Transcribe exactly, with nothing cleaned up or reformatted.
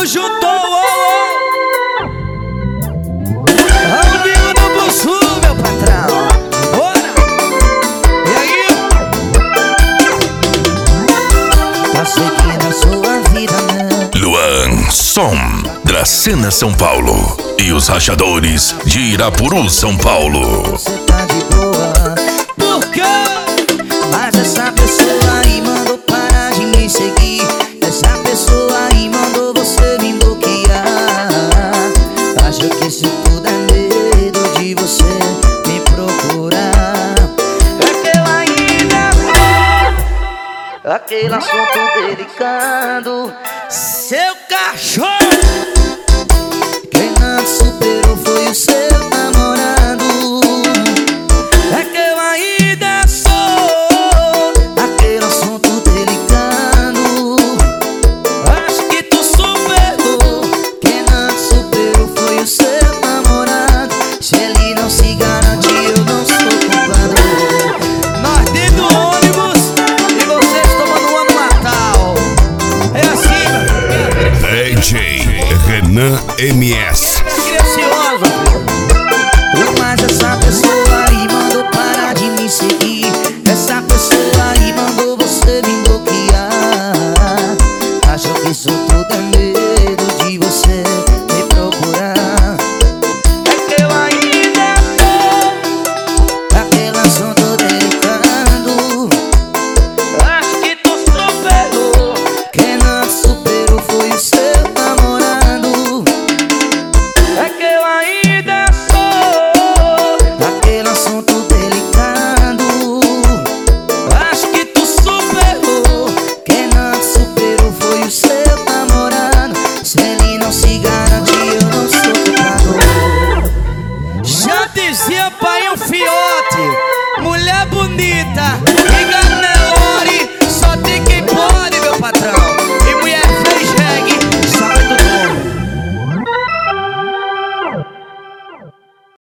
juntou, oh, oh. Ao vivo no Bussu, meu patrão. Bora! E aí? Tá seguindo a sua vida, né? Luan, som da Cena São Paulo e os rachadores de Irapuru, São Paulo. Você tá de boa, Por quê? mas essa pessoa aí mandou parar de me seguir. Essa pessoa aí mandou você me bloquear. Acho que isso tudo é medo de você me procurar. É que eu ainda sou aquele assunto delicado. Seu cachorro! Quem não te superou foi o seu namorado. É que eu ainda sou Aquele assunto delicado. Acho que tu superou. Quem não te superou foi o seu namorado. Se ele não se garante, eu não sou culpado. Nós dentro do ônibus e vocês tomando uma no Natal. É assim, D J Renan M S